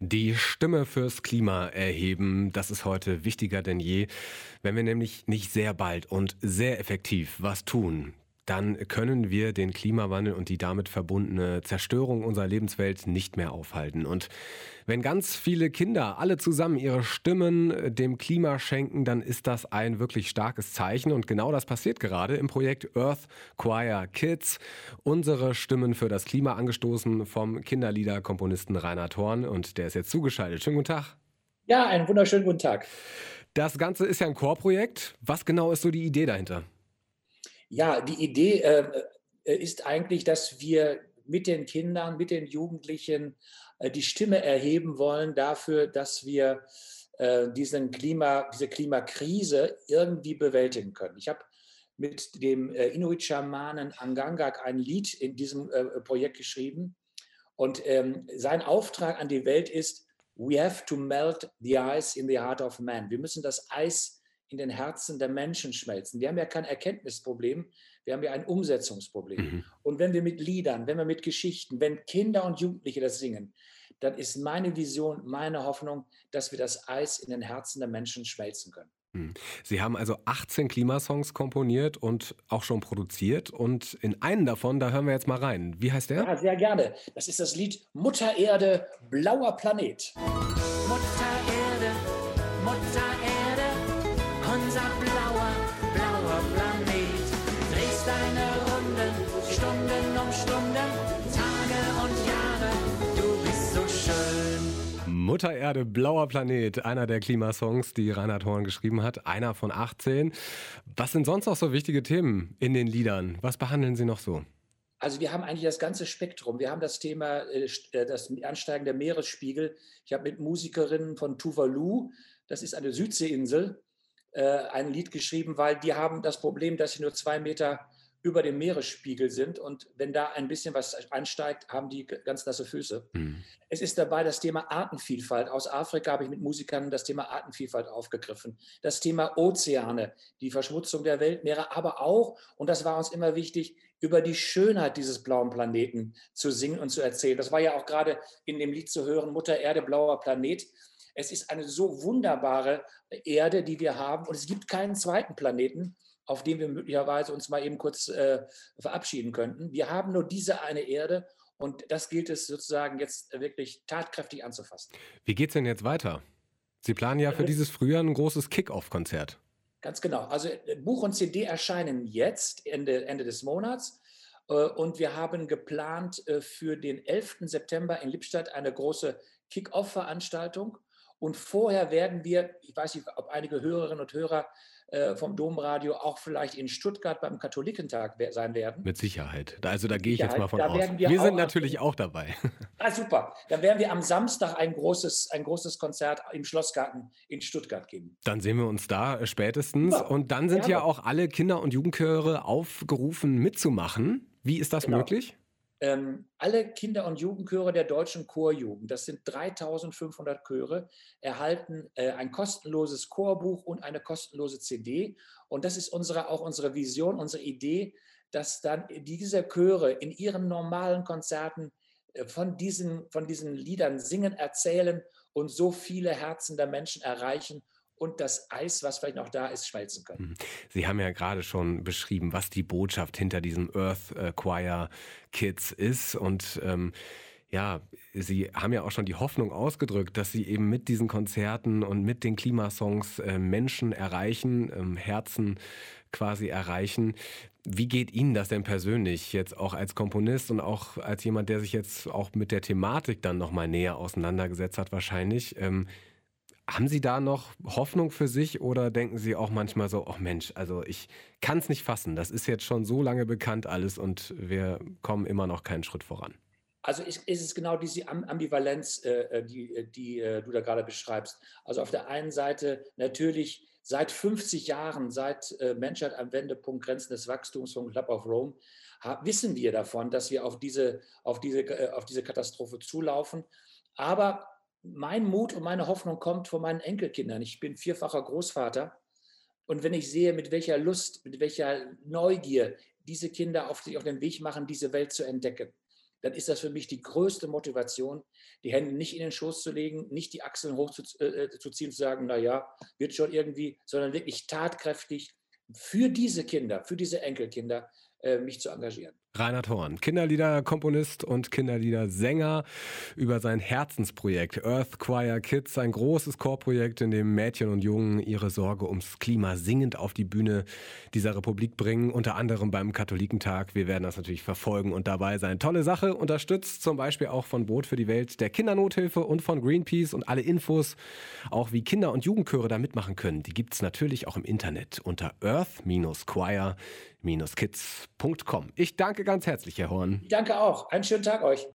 Die Stimme fürs Klima erheben, das ist heute wichtiger denn je. Wenn wir nämlich nicht sehr bald und sehr effektiv was tun, dann können wir den Klimawandel und die damit verbundene Zerstörung unserer Lebenswelt nicht mehr aufhalten. Und wenn ganz viele Kinder alle zusammen ihre Stimmen dem Klima schenken, dann ist das ein wirklich starkes Zeichen. Und genau das passiert gerade im Projekt Earth Choir Kids. Unsere Stimmen für das Klima angestoßen vom Kinderliederkomponisten Reinhard Horn. Und der ist jetzt zugeschaltet. Schönen guten Tag. Ja, einen wunderschönen guten Tag. Das Ganze ist ja ein Chorprojekt. Was genau ist so die Idee dahinter? Ja, die Idee ist eigentlich, dass wir mit den Kindern, mit den Jugendlichen die Stimme erheben wollen dafür, dass wir diese Klimakrise irgendwie bewältigen können. Ich habe mit dem Inuit-Schamanen Angangak ein Lied in diesem Projekt geschrieben. Und sein Auftrag an die Welt ist: We have to melt the ice in the heart of man. Wir müssen das Eis in den Herzen der Menschen schmelzen. Wir haben ja kein Erkenntnisproblem, wir haben ja ein Umsetzungsproblem. Mhm. Und wenn wir mit Liedern, wenn wir mit Geschichten, wenn Kinder und Jugendliche das singen, dann ist meine Vision, meine Hoffnung, dass wir das Eis in den Herzen der Menschen schmelzen können. Hm. Sie haben also 18 Klimasongs komponiert und auch schon produziert. Und in einen davon, da hören wir jetzt mal rein. Wie heißt der? Ja, sehr gerne. Das ist das Lied Mutter Erde, blauer Planet. Mutter Erde, Mutter Erde, unser blauer, blauer Planet. Drehst deine Runden, Stunden um Stunden, Tage und Jahre, du bist so schön. Mutter Erde, blauer Planet, einer der Klimasongs, die Reinhard Horn geschrieben hat. Einer von 18. Was sind sonst noch so wichtige Themen in den Liedern? Was behandeln Sie noch so? Also wir haben eigentlich das ganze Spektrum. Wir haben das Thema, das Ansteigen der Meeresspiegel. Ich habe mit Musikerinnen von Tuvalu, das ist eine Südseeinsel, ein Lied geschrieben, weil die haben das Problem, dass sie nur 2 Meter über dem Meeresspiegel sind. Und wenn da ein bisschen was ansteigt, haben die ganz nasse Füße. Hm. Es ist dabei das Thema Artenvielfalt. Aus Afrika habe ich mit Musikern das Thema Artenvielfalt aufgegriffen. Das Thema Ozeane, die Verschmutzung der Weltmeere, aber auch, und das war uns immer wichtig, über die Schönheit dieses blauen Planeten zu singen und zu erzählen. Das war ja auch gerade in dem Lied zu hören, Mutter Erde, blauer Planet. Es ist eine so wunderbare Erde, die wir haben. Und es gibt keinen zweiten Planeten, auf dem wir möglicherweise uns mal eben kurz verabschieden könnten. Wir haben nur diese eine Erde, und das gilt es sozusagen jetzt wirklich tatkräftig anzufassen. Wie geht's denn jetzt weiter? Sie planen ja für dieses Frühjahr ein großes Kick-Off-Konzert. Ganz genau. Also Buch und CD erscheinen jetzt, Ende des Monats. Und wir haben geplant für den 11. September in Lippstadt eine große Kick-Off-Veranstaltung. Und vorher werden wir, ich weiß nicht, ob einige Hörerinnen und Hörer vom Domradio auch vielleicht in Stuttgart beim Katholikentag sein werden. Mit Sicherheit. Also da Mit gehe ich jetzt Sicherheit. mal von Da aus. werden wir Wir sind auch natürlich auch dabei. super. Dann werden wir am Samstag ein großes Konzert im Schlossgarten in Stuttgart geben. Dann sehen wir uns da spätestens. Super, Und dann sind ja gerne. auch alle Kinder- und Jugendchöre aufgerufen, mitzumachen. Wie ist das Genau. möglich? Alle Kinder- und Jugendchöre der deutschen Chorjugend, das sind 3.500 Chöre, erhalten ein kostenloses Chorbuch und eine kostenlose CD. Und das ist auch unsere Vision, unsere Idee, dass dann diese Chöre in ihren normalen Konzerten von diesen Liedern singen, erzählen und so viele Herzen der Menschen erreichen und das Eis, was vielleicht noch da ist, schmelzen können. Mhm. Sie haben ja gerade schon beschrieben, was die Botschaft hinter diesem Earth Choir Kids ist. Und ja, Sie haben ja auch schon die Hoffnung ausgedrückt, dass Sie eben mit diesen Konzerten und mit den Klimasongs Menschen erreichen, Herzen quasi erreichen. Wie geht Ihnen das denn persönlich jetzt auch als Komponist und auch als jemand, der sich jetzt auch mit der Thematik dann nochmal näher auseinandergesetzt hat wahrscheinlich? Haben Sie da noch Hoffnung für sich oder denken Sie auch manchmal so: „Ach Mensch, also ich kann es nicht fassen. Das ist jetzt schon so lange bekannt alles und wir kommen immer noch keinen Schritt voran?“ Also ist es genau diese Ambivalenz, die du da gerade beschreibst. Also auf der einen Seite natürlich seit 50 Jahren, seit Menschheit am Wendepunkt, Grenzen des Wachstums vom Club of Rome, wissen wir davon, dass wir auf diese Katastrophe zulaufen. Aber mein Mut und meine Hoffnung kommt von meinen Enkelkindern. Ich bin vierfacher Großvater. Und wenn ich sehe, mit welcher Lust, mit welcher Neugier diese Kinder sich auf den Weg machen, diese Welt zu entdecken, dann ist das für mich die größte Motivation, die Hände nicht in den Schoß zu legen, nicht die Achseln hochzuziehen, zu sagen, naja, wird schon irgendwie, sondern wirklich tatkräftig für diese Kinder, für diese Enkelkinder mich zu engagieren. Reinhard Horn, Kinderliederkomponist und Kinderliedersänger, über sein Herzensprojekt Earth Choir Kids, ein großes Chorprojekt, in dem Mädchen und Jungen ihre Sorge ums Klima singend auf die Bühne dieser Republik bringen, unter anderem beim Katholikentag. Wir werden das natürlich verfolgen und dabei sein. Tolle Sache, unterstützt zum Beispiel auch von Brot für die Welt, der Kindernothilfe und von Greenpeace, und alle Infos, auch wie Kinder- und Jugendchöre da mitmachen können, die gibt es natürlich auch im Internet unter earth-choir-kids.com. Ich danke ganz herzlich, Herr Horn. Ich danke auch. Einen schönen Tag euch.